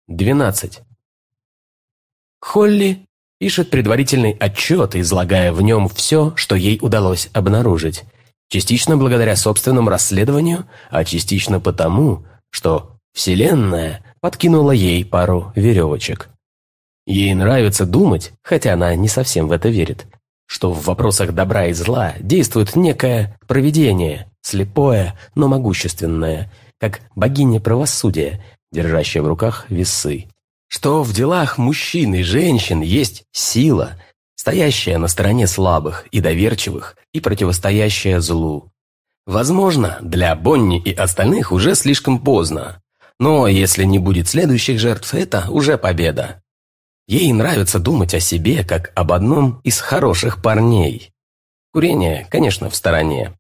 12. Холли пишет предварительный отчет, излагая в нем все, что ей удалось обнаружить. Частично благодаря собственному расследованию, а частично потому, что Вселенная подкинула ей пару веревочек. Ей нравится думать, хотя она не совсем в это верит, что в вопросах добра и зла действует некое провидение, слепое, но могущественное, как богиня правосудия, держащая в руках весы. Что в делах мужчин и женщин есть сила, стоящая на стороне слабых и доверчивых и противостоящая злу. Возможно, для Бонни и остальных уже слишком поздно, но если не будет следующих жертв, это уже победа. Ей нравится думать о себе, как об одном из хороших парней. Курение, конечно, в стороне.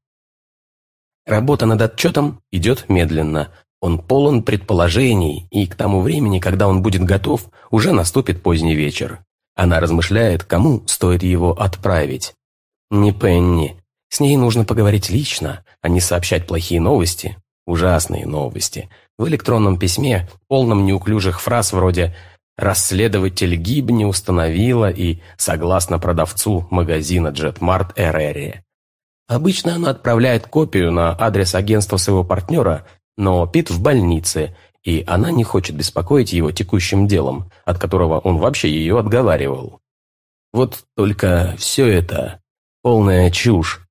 Работа над отчетом идет медленно. Он полон предположений, и к тому времени, когда он будет готов, уже наступит поздний вечер. Она размышляет, кому стоит его отправить. Не Пенни. С ней нужно поговорить лично, а не сообщать плохие новости, ужасные новости, в электронном письме, полном неуклюжих фраз вроде «Расследователь Гибни установила» и «Согласно продавцу магазина Jetmart Эрери». Обычно она отправляет копию на адрес агентства своего партнера, но Пит в больнице, и она не хочет беспокоить его текущим делом, от которого он вообще ее отговаривал. Вот только все это полная чушь.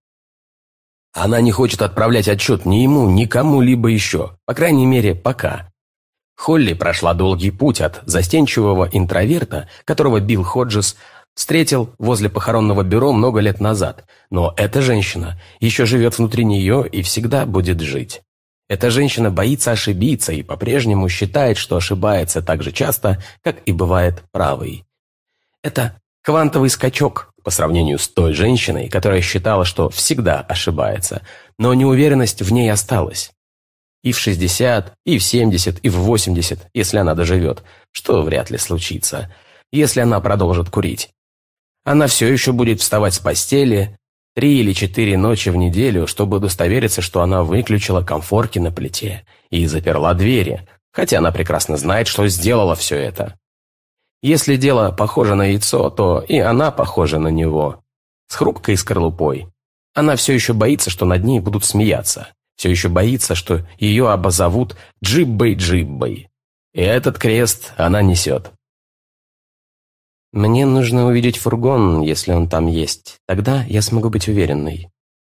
Она не хочет отправлять отчет ни ему, ни кому-либо еще, по крайней мере, пока. Холли прошла долгий путь от застенчивого интроверта, которого Билл Ходжес встретил возле похоронного бюро много лет назад, но эта женщина еще живет внутри нее и всегда будет жить. Эта женщина боится ошибиться и по-прежнему считает, что ошибается так же часто, как и бывает правой. Это квантовый скачок по сравнению с той женщиной, которая считала, что всегда ошибается, но неуверенность в ней осталась. И в 60, и в 70, и в 80, если она доживет, что вряд ли случится, если она продолжит курить. Она все еще будет вставать с постели 3 или 4 ночи в неделю, чтобы удостовериться, что она выключила конфорки на плите и заперла двери, хотя она прекрасно знает, что сделала все это. Если дело похоже на яйцо, то и она похожа на него, с хрупкой скорлупой. Она все еще боится, что над ней будут смеяться. Все еще боится, что ее обозовут Джиббой-Джиббой. И этот крест она несет. Мне нужно увидеть фургон, если он там есть. Тогда я смогу быть уверенной.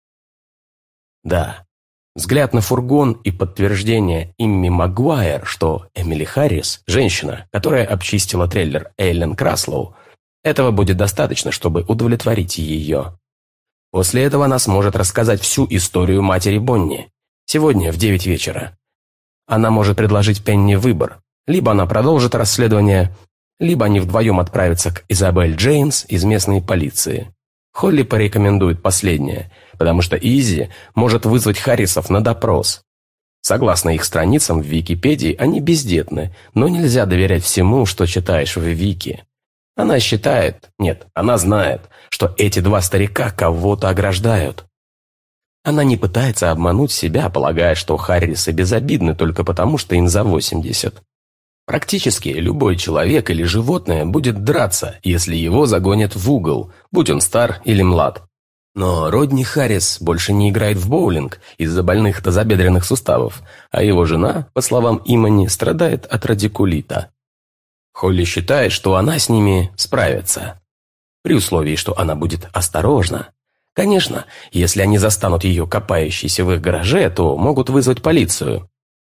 Да. Взгляд на фургон и подтверждение Имми Магуайр, что Эмили Харрис, женщина, которая обчистила трейлер Эйлен Краслоу, этого будет достаточно, чтобы удовлетворить ее. После этого она сможет рассказать всю историю матери Бонни. Сегодня в 9 вечера. Она может предложить Пенни выбор. Либо она продолжит расследование, либо они вдвоем отправятся к Изабель Джеймс из местной полиции. Холли порекомендует последнее, потому что Изи может вызвать Харрисов на допрос. Согласно их страницам в Википедии, они бездетны, но нельзя доверять всему, что читаешь в Вики. Она считает, нет, она знает, что эти два старика кого-то ограждают. Она не пытается обмануть себя, полагая, что Харрисы безобидны только потому, что им за 80. Практически любой человек или животное будет драться, если его загонят в угол, будь он стар или млад. Но Родни Харрис больше не играет в боулинг из-за больных тазобедренных суставов, а его жена, по словам Имани, страдает от радикулита. Холли считает, что она с ними справится, при условии, что она будет осторожна. Конечно, если они застанут ее копающейся в их гараже, то могут вызвать полицию.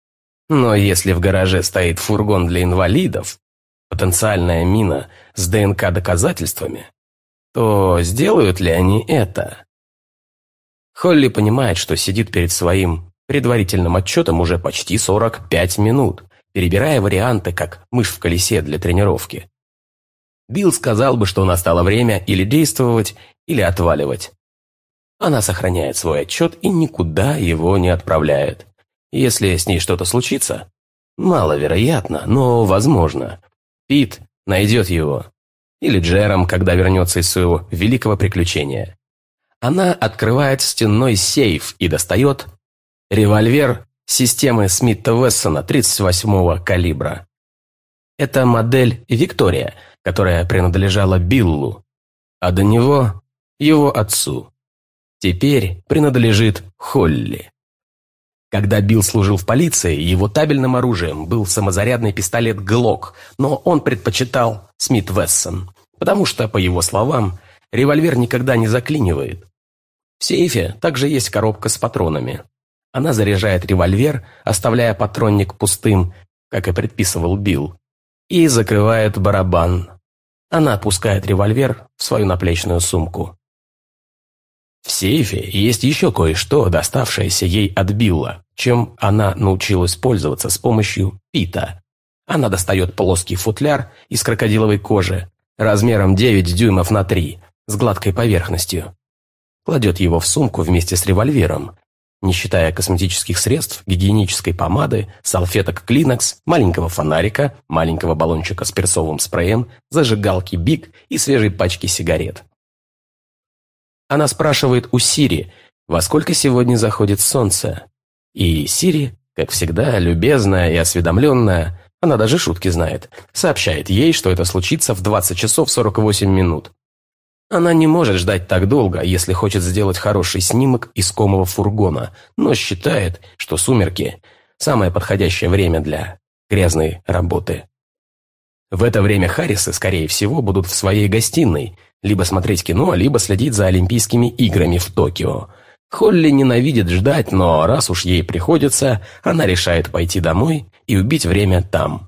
Но если в гараже стоит фургон для инвалидов, потенциальная мина с ДНК-доказательствами, то сделают ли они это? Холли понимает, что сидит перед своим предварительным отчетом уже почти 45 минут, перебирая варианты, как мышь в колесе для тренировки. Билл сказал бы, что настало время или действовать, или отваливать. Она сохраняет свой отчет и никуда его не отправляет. Если с ней что-то случится, маловероятно, но возможно, Пит найдет его. Или Джером, когда вернется из своего великого приключения. Она открывает стенной сейф и достает револьвер системы Смита-Вессона 38-го калибра. Это модель «Виктория», которая принадлежала Биллу, а до него – его отцу. Теперь принадлежит Холли. Когда Билл служил в полиции, его табельным оружием был самозарядный пистолет «Глок», но он предпочитал Смит Вессон, потому что, по его словам, револьвер никогда не заклинивает. В сейфе также есть коробка с патронами. Она заряжает револьвер, оставляя патронник пустым, как и предписывал Билл, и закрывает барабан. Она опускает револьвер в свою наплечную сумку. В сейфе есть еще кое-что, доставшееся ей от Билла, чем она научилась пользоваться с помощью Пита. Она достает плоский футляр из крокодиловой кожи, размером 9 дюймов на 3, с гладкой поверхностью. Кладет его в сумку вместе с револьвером, не считая косметических средств, гигиенической помады, салфеток Kleenex, маленького фонарика, маленького баллончика с перцовым спреем, зажигалки Биг и свежей пачки сигарет. Она спрашивает у Сири, во сколько сегодня заходит солнце. И Сири, как всегда, любезная и осведомленная, она даже шутки знает, сообщает ей, что это случится в 20 часов 48 минут. Она не может ждать так долго, если хочет сделать хороший снимок искомого фургона, но считает, что сумерки – самое подходящее время для грязной работы. В это время Харрисы, скорее всего, будут в своей гостиной, либо смотреть кино, либо следить за Олимпийскими играми в Токио. Холли ненавидит ждать, но раз уж ей приходится, она решает пойти домой и убить время там.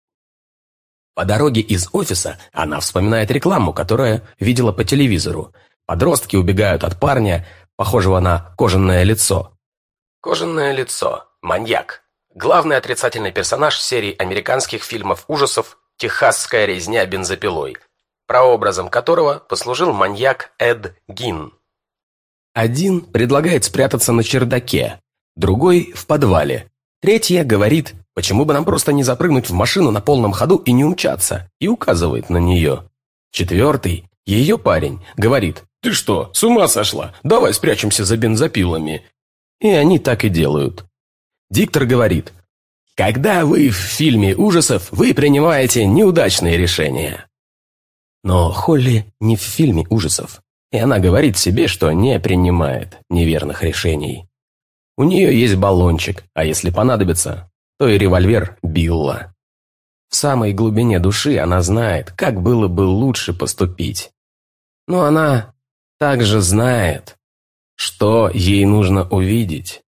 По дороге из офиса она вспоминает рекламу, которую видела по телевизору. Подростки убегают от парня, похожего на кожаное лицо. Кожаное лицо. Маньяк. Главный отрицательный персонаж серии американских фильмов ужасов «Техасская резня бензопилой», прообразом которого послужил маньяк Эд Гин. Один предлагает спрятаться на чердаке, другой – в подвале. Третья говорит, почему бы нам просто не запрыгнуть в машину на полном ходу и не умчаться, и указывает на нее. Четвертый, ее парень, говорит, «Ты что, с ума сошла? Давай спрячемся за бензопилами». И они так и делают. Диктор говорит, «Когда вы в фильме ужасов, вы принимаете неудачные решения». Но Холли не в фильме ужасов, и она говорит себе, что не принимает неверных решений. У нее есть баллончик, а если понадобится, то и револьвер Билла. В самой глубине души она знает, как было бы лучше поступить. Но она также знает, что ей нужно увидеть.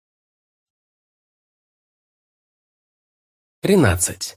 13.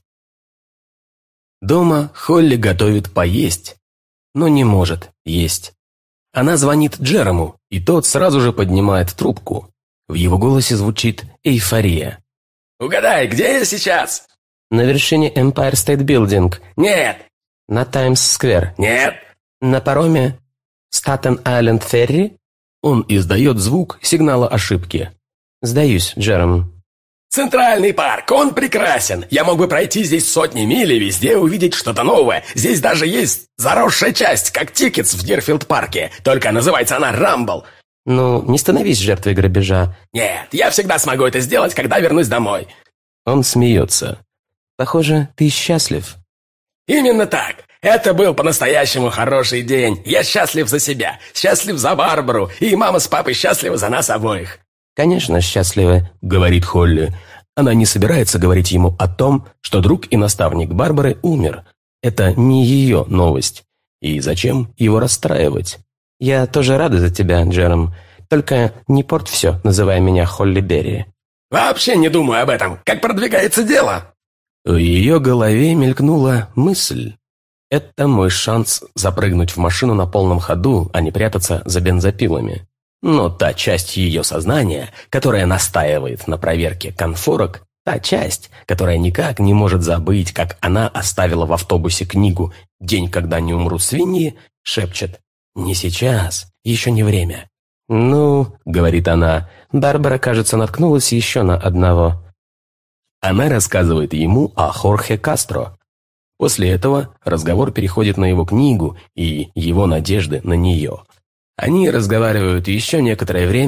Дома Холли готовит поесть, но не может есть. Она звонит Джерому, и тот сразу же поднимает трубку. В его голосе звучит эйфория. «Угадай, где я сейчас?» «На вершине Empire State Building». «Нет». «На Таймс-сквер». «Нет». «На пароме Статен-Айленд Ферри?» Он издает звук сигнала ошибки. «Сдаюсь, Джером». «Центральный парк, он прекрасен. Я мог бы пройти здесь сотни миль и везде увидеть что-то новое. Здесь даже есть заросшая часть, как Тикетс в Дирфилд-парке. Только называется она Рамбл». «Ну, не становись жертвой грабежа». «Нет, я всегда смогу это сделать, когда вернусь домой». Он смеется. «Похоже, ты счастлив». «Именно так. Это был по-настоящему хороший день. Я счастлив за себя, счастлив за Барбару, и мама с папой счастливы за нас обоих». «Конечно, счастливы», — говорит Холли. Она не собирается говорить ему о том, что друг и наставник Барбары умер. Это не ее новость. И зачем его расстраивать? «Я тоже рада за тебя, Джером. Только не порт все, называя меня Холли Берри». «Вообще не думаю об этом. Как продвигается дело?» В ее голове мелькнула мысль. Это мой шанс запрыгнуть в машину на полном ходу, а не прятаться за бензопилами. Но та часть ее сознания, которая настаивает на проверке конфорок, та часть, которая никак не может забыть, как она оставила в автобусе книгу «День, когда не умрут свиньи», шепчет: «Не сейчас, еще не время». «Ну», — говорит она, — «Барбара, кажется, наткнулась еще на одного». Она рассказывает ему о Хорхе Кастро. После этого разговор переходит на его книгу и его надежды на нее. Они разговаривают еще некоторое время,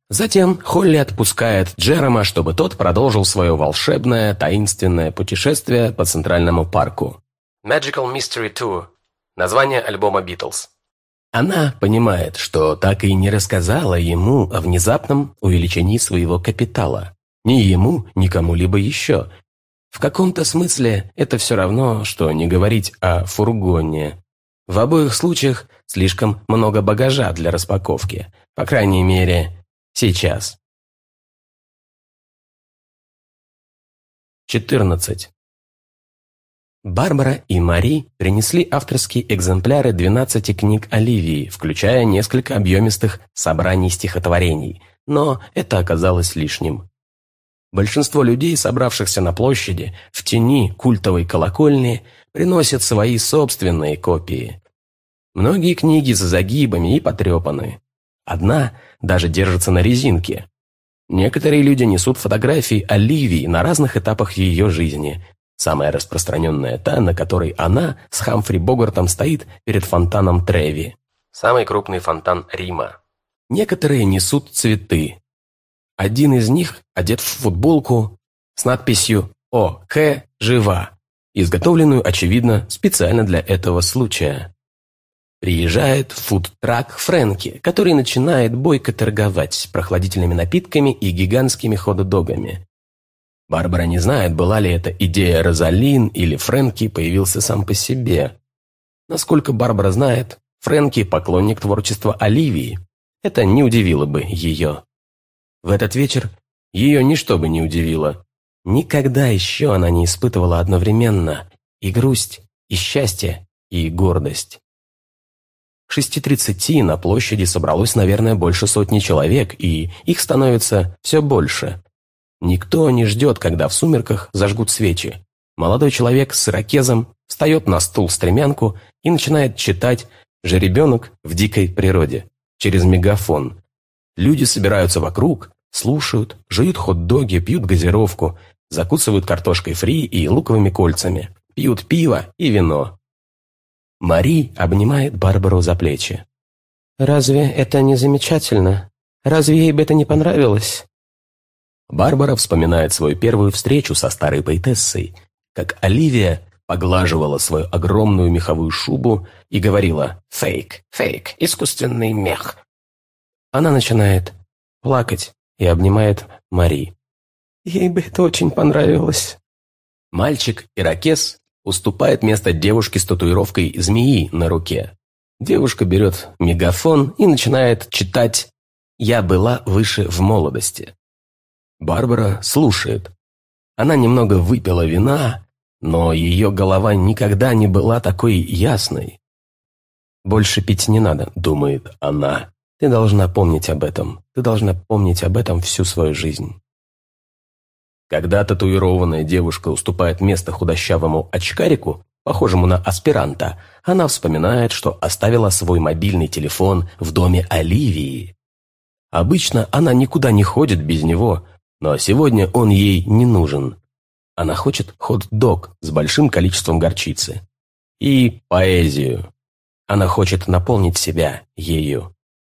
Затем Холли отпускает Джерома, чтобы тот продолжил свое волшебное, таинственное путешествие по Центральному парку. Magical Mystery Tour. Название альбома Beatles. Она понимает, что так и не рассказала ему о внезапном увеличении своего капитала. Ни ему, ни кому-либо еще. В каком-то смысле это все равно, что не говорить о фургоне. В обоих случаях слишком много багажа для распаковки. По крайней мере, сейчас. 14. Барбара и Мари принесли авторские экземпляры 12 книг Оливии, включая несколько объемистых собраний стихотворений, но это оказалось лишним. Большинство людей, собравшихся на площади, в тени культовой колокольни, приносят свои собственные копии. Многие книги с загибами и потрепаны. Одна даже держится на резинке. Некоторые люди несут фотографии Оливии на разных этапах ее жизни. Самая распространенная та, на которой она с Хамфри Богартом стоит перед фонтаном Треви. Самый крупный фонтан Рима. Некоторые несут цветы. Один из них одет в футболку с надписью «О. К. Жива», изготовленную, очевидно, специально для этого случая. Приезжает фудтрак Фрэнки, который начинает бойко торговать прохладительными напитками и гигантскими хот-догами. Барбара не знает, была ли это идея Розалин или Фрэнки появился сам по себе. Насколько Барбара знает, Фрэнки – поклонник творчества Оливии. Это не удивило бы ее. В этот вечер ее ничто бы не удивило. Никогда еще она не испытывала одновременно и грусть, и счастье, и гордость. К 6:30 на площади собралось, наверное, больше сотни человек, и их становится все больше. Никто не ждет, когда в сумерках зажгут свечи. Молодой человек с ирокезом встает на стул-стремянку и начинает читать «Жеребенок в дикой природе» через мегафон. Люди собираются вокруг, слушают, жуют хот-доги, пьют газировку, закусывают картошкой фри и луковыми кольцами, пьют пиво и вино. Мари обнимает Барбару за плечи. «Разве это не замечательно? Разве ей бы это не понравилось?» Барбара вспоминает свою первую встречу со старой поэтессой, как Оливия поглаживала свою огромную меховую шубу и говорила «фейк, фейк, искусственный мех». Она начинает плакать и обнимает Мари. «Ей бы это очень понравилось». Мальчик-ирокез уступает место девушке с татуировкой змеи на руке. Девушка берет мегафон и начинает читать «Я была выше в молодости». Барбара слушает. Она немного выпила вина, но ее голова никогда не была такой ясной. «Больше пить не надо», — думает она. «Ты должна помнить об этом. Ты должна помнить об этом всю свою жизнь». Когда татуированная девушка уступает место худощавому очкарику, похожему на аспиранта, она вспоминает, что оставила свой мобильный телефон в доме Оливии. Обычно она никуда не ходит без него, но сегодня он ей не нужен. Она хочет хот-дог с большим количеством горчицы. И поэзию. Она хочет наполнить себя ею.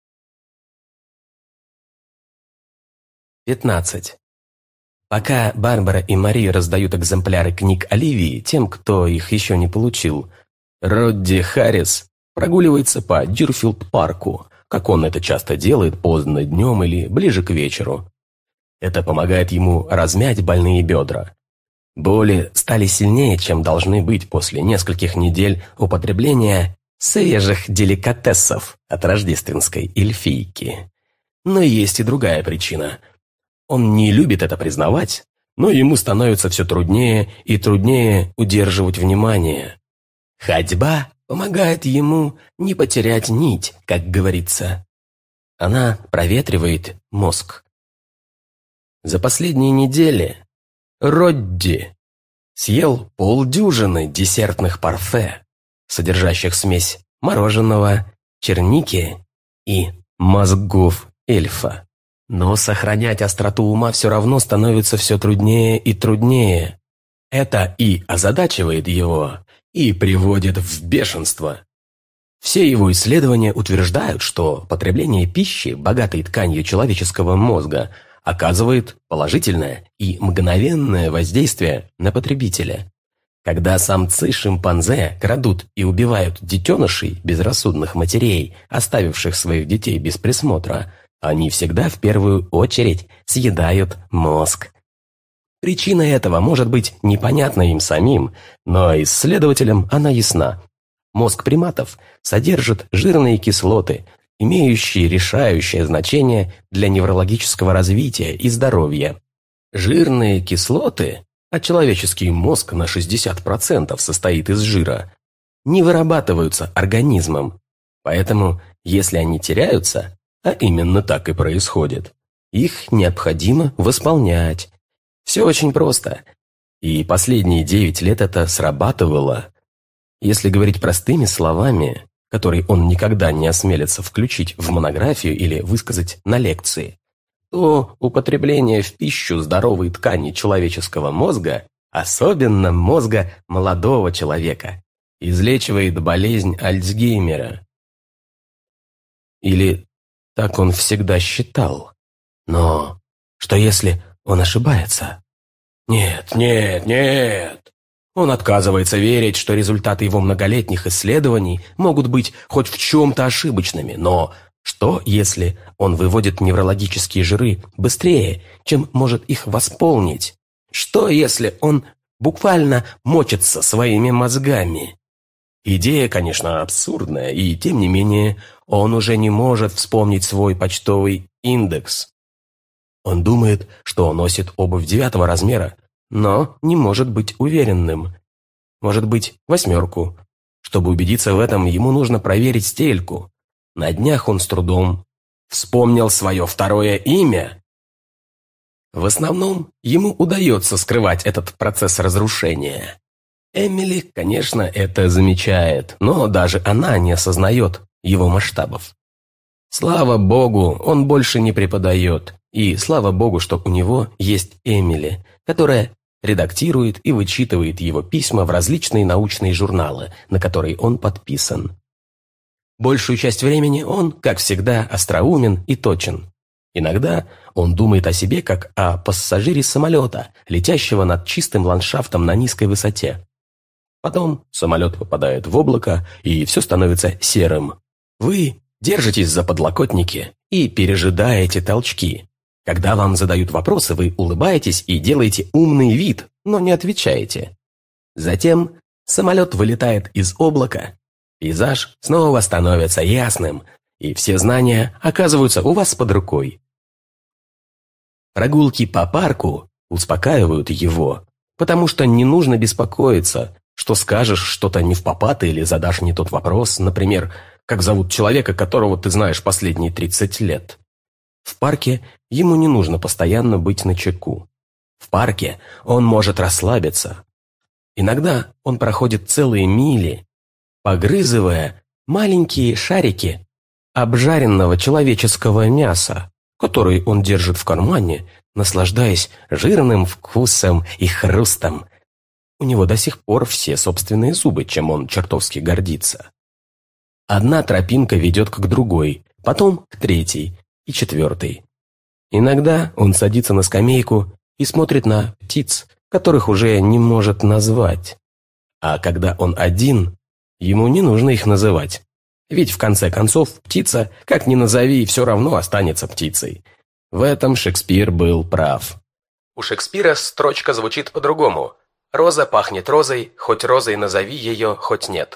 15. Пока Барбара и Мари раздают экземпляры книг Оливии тем, кто их еще не получил, Родди Харрис прогуливается по Дирфилд-парку, как он это часто делает поздно днем или ближе к вечеру. Это помогает ему размять больные бедра. Боли стали сильнее, чем должны быть после нескольких недель употребления свежих деликатесов от рождественской эльфийки. Но есть и другая причина. Он не любит это признавать, но ему становится все труднее и труднее удерживать внимание. Ходьба помогает ему не потерять нить, как говорится. Она проветривает мозг. За последние недели Родди съел полдюжины десертных парфе, содержащих смесь мороженого, черники и мозгов эльфа. Но сохранять остроту ума все равно становится все труднее и труднее. Это и озадачивает его, и приводит в бешенство. Все его исследования утверждают, что потребление пищи, богатой тканью человеческого мозга, оказывает положительное и мгновенное воздействие на потребителя. Когда самцы шимпанзе крадут и убивают детенышей безрассудных матерей, оставивших своих детей без присмотра, они всегда в первую очередь съедают мозг. Причина этого может быть непонятна им самим, но исследователям она ясна. Мозг приматов содержит жирные кислоты, имеющие решающее значение для неврологического развития и здоровья. Жирные кислоты, а человеческий мозг на 60% состоит из жира, не вырабатываются организмом. Поэтому, если они теряются, а именно так и происходит, их необходимо восполнять. Все очень просто. И последние 9 лет это срабатывало. Если говорить простыми словами, которые он никогда не осмелится включить в монографию или высказать на лекции, то употребление в пищу здоровой ткани человеческого мозга, особенно мозга молодого человека, излечивает болезнь Альцгеймера. Или так он всегда считал. Но что если он ошибается? Нет, нет, нет. Он отказывается верить, что результаты его многолетних исследований могут быть хоть в чем-то ошибочными, но что, если он выводит неврологические жиры быстрее, чем может их восполнить? Что, если он буквально мочится своими мозгами? Идея, конечно, абсурдная, и тем не менее он уже не может вспомнить свой почтовый индекс. Он думает, что носит обувь 9 размера, но не может быть уверенным. Может быть, 8. Чтобы убедиться в этом, ему нужно проверить стельку. На днях он с трудом вспомнил свое 2 имя. В основном ему удается скрывать этот процесс разрушения. Эмили, конечно, это замечает, но даже она не осознает его масштабов. Слава богу, он больше не преподает, и слава богу, что у него есть Эмили, которая редактирует и вычитывает его письма в различные научные журналы, на которые он подписан. Большую часть времени он, как всегда, остроумен и точен. Иногда он думает о себе как о пассажире самолета, летящего над чистым ландшафтом на низкой высоте. Потом самолет попадает в облако, и все становится серым. Вы держитесь за подлокотники и пережидаете толчки. Когда вам задают вопросы, вы улыбаетесь и делаете умный вид, но не отвечаете. Затем самолет вылетает из облака, пейзаж снова становится ясным, и все знания оказываются у вас под рукой. Прогулки по парку успокаивают его, потому что не нужно беспокоиться, что скажешь что-то невпопад или задашь не тот вопрос, например, как зовут человека, которого ты знаешь последние 30 лет. В парке ему не нужно постоянно быть начеку. В парке он может расслабиться. Иногда он проходит целые мили, погрызывая маленькие шарики обжаренного человеческого мяса, которые он держит в кармане, наслаждаясь жирным вкусом и хрустом. У него до сих пор все собственные зубы, чем он чертовски гордится. Одна тропинка ведет к другой, потом к 3 и 4. Иногда он садится на скамейку и смотрит на птиц, которых уже не может назвать. А когда он один, ему не нужно их называть. Ведь в конце концов птица, как ни назови, все равно останется птицей. В этом Шекспир был прав. У Шекспира строчка звучит по-другому. «Роза пахнет розой, хоть розой назови ее, хоть нет».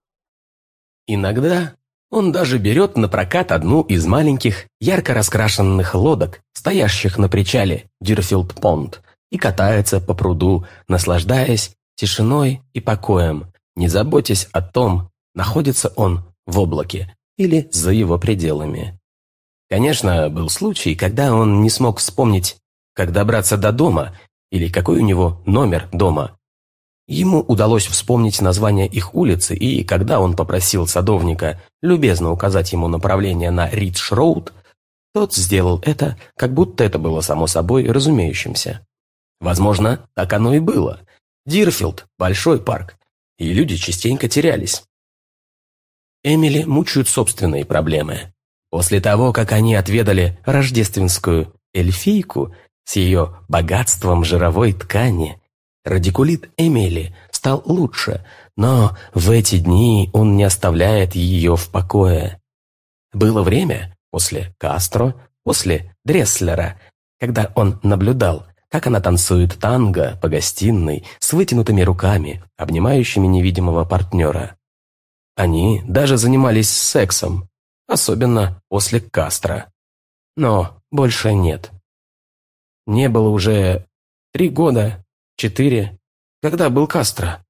Иногда он даже берет на прокат одну из маленьких, ярко раскрашенных лодок, стоящих на причале Дирфилд-Понд, и катается по пруду, наслаждаясь тишиной и покоем, не заботясь о том, находится он в облаке или за его пределами. Конечно, был случай, когда он не смог вспомнить, как добраться до дома или какой у него номер дома. Ему удалось вспомнить название их улицы, и когда он попросил садовника любезно указать ему направление на Ридж-Роуд, тот сделал это, как будто это было само собой разумеющимся. Возможно, так оно и было. Дирфилд – большой парк, и люди частенько терялись. Эмили мучают собственные проблемы. После того, как они отведали рождественскую эльфийку с ее богатством жировой ткани, радикулит Эмили стал лучше, но в эти дни он не оставляет ее в покое. Было время, после Кастро, после Дресслера, когда он наблюдал, как она танцует танго по гостиной с вытянутыми руками, обнимающими невидимого партнера. Они даже занимались сексом, особенно после Кастро. Но больше нет. Не было уже 3 года, 4, когда был Кастро.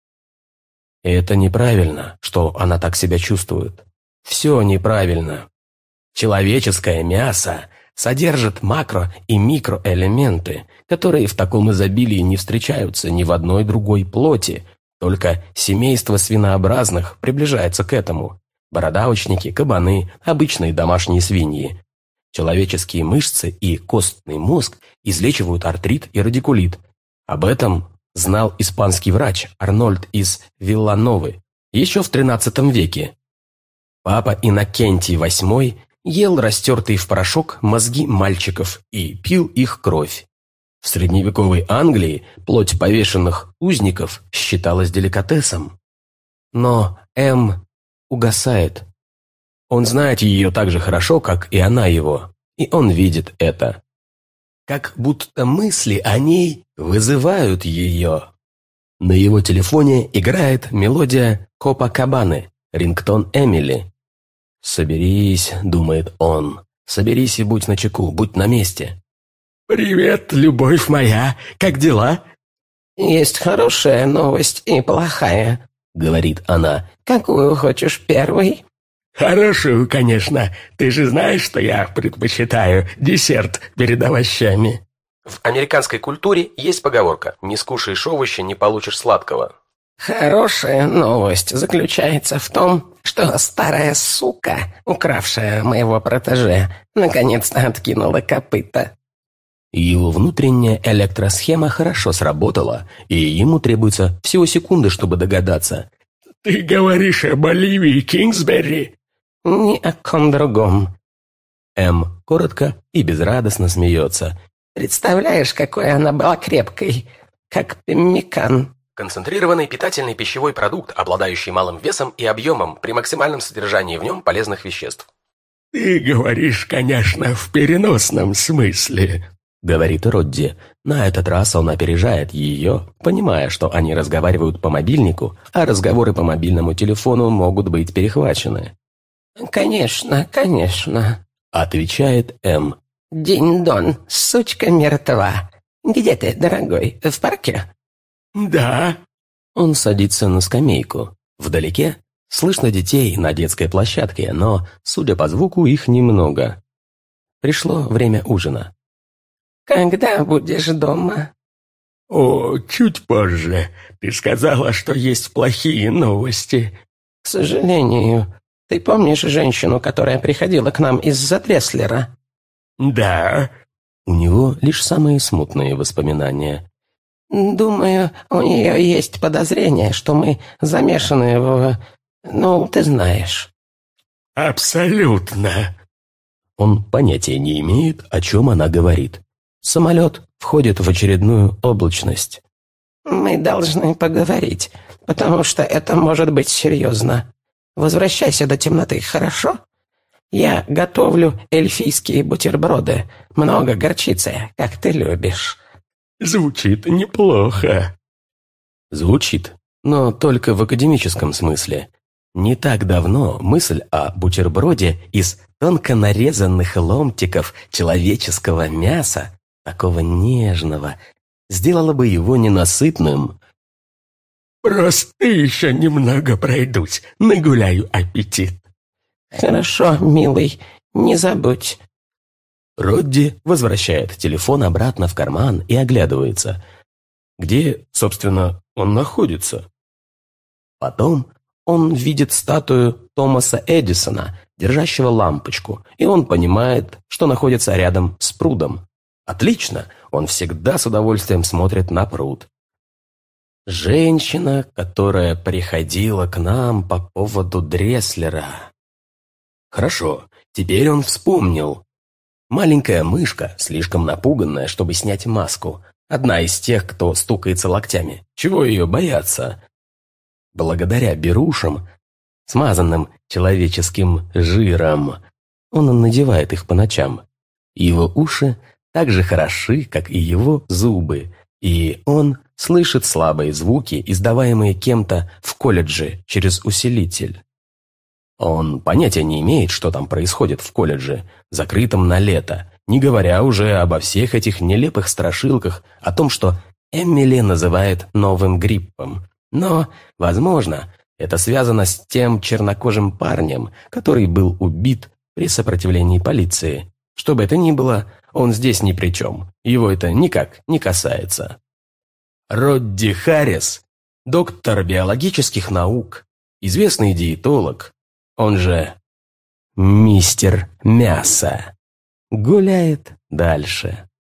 И это неправильно, что она так себя чувствует. Все неправильно. Человеческое мясо содержит макро- и микроэлементы, которые в таком изобилии не встречаются ни в одной другой плоти, только семейство свинообразных приближается к этому. Бородавочники, кабаны, обычные домашние свиньи. Человеческие мышцы и костный мозг излечивают артрит и радикулит. Об этом знал испанский врач Арнольд из Виллановы еще в XIII веке. Папа Иннокентий VIII ел растертые в порошок мозги мальчиков и пил их кровь. В средневековой Англии плоть повешенных узников считалась деликатесом. Но М угасает. Он знает ее так же хорошо, как и она его, и он видит это. Как будто мысли о ней вызывают ее. На его телефоне играет мелодия Копакабаны, рингтон Эмили. «Соберись», — думает он, — «соберись и будь начеку, будь на месте». «Привет, любовь моя, как дела?» «Есть хорошая новость и плохая», — говорит она. «Какую хочешь первой?» «Хорошую, конечно. Ты же знаешь, что я предпочитаю десерт перед овощами». В американской культуре есть поговорка «Не скушаешь овощи, не получишь сладкого». «Хорошая новость заключается в том, что старая сука, укравшая моего протеже, наконец-то откинула копыта». Его внутренняя электросхема хорошо сработала, и ему требуется всего секунды, чтобы догадаться. «Ты говоришь об Оливии Кингсбери?» «Ни о ком другом». М коротко и безрадостно смеется. «Представляешь, какой она была крепкой, как пеммикан». Концентрированный питательный пищевой продукт, обладающий малым весом и объемом при максимальном содержании в нем полезных веществ. «Ты говоришь, конечно, в переносном смысле», — говорит Родди. На этот раз он опережает ее, понимая, что они разговаривают по мобильнику, а разговоры по мобильному телефону могут быть перехвачены. «Конечно, конечно», — отвечает М. «Динь-дон, сучка мертва. Где ты, дорогой, в парке?» «Да». Он садится на скамейку. Вдалеке слышно детей на детской площадке, но, судя по звуку, их немного. Пришло время ужина. «Когда будешь дома?» «О, чуть позже. Ты сказала, что есть плохие новости». «К сожалению. Ты помнишь женщину, которая приходила к нам из-за Дресслера?» «Да». У него лишь самые смутные воспоминания. «Думаю, у нее есть подозрение, что мы замешаны в... Ну, ты знаешь». «Абсолютно». Он понятия не имеет, о чем она говорит. Самолет входит в очередную облачность. «Мы должны поговорить, потому что это может быть серьезно. Возвращайся до темноты, хорошо? Я готовлю эльфийские бутерброды. Много горчицы, как ты любишь». «Звучит неплохо». Звучит, но только в академическом смысле. Не так давно мысль о бутерброде из тонко нарезанных ломтиков человеческого мяса, такого нежного, сделала бы его ненасытным. «Просто еще немного пройдусь, нагуляю аппетит». «Хорошо, милый, не забудь». Родди возвращает телефон обратно в карман и оглядывается. Где, собственно, он находится? Потом он видит статую Томаса Эдисона, держащего лампочку, и он понимает, что находится рядом с прудом. Отлично, он всегда с удовольствием смотрит на пруд. Женщина, которая приходила к нам по поводу Дресслера. Хорошо, теперь он вспомнил. Маленькая мышка, слишком напуганная, чтобы снять маску. Одна из тех, кто стукается локтями. Чего ее бояться? Благодаря берушам, смазанным человеческим жиром, он надевает их по ночам. Его уши так же хороши, как и его зубы, и он слышит слабые звуки, издаваемые кем-то в колледже через усилитель. Он понятия не имеет, что там происходит в колледже, закрытом на лето, не говоря уже обо всех этих нелепых страшилках о том, что Эмили называет новым гриппом. Но, возможно, это связано с тем чернокожим парнем, который был убит при сопротивлении полиции. Что бы это ни было, он здесь ни при чем, его это никак не касается. Родди Харрис, доктор биологических наук, известный диетолог, он же мистер Мясо, гуляет дальше.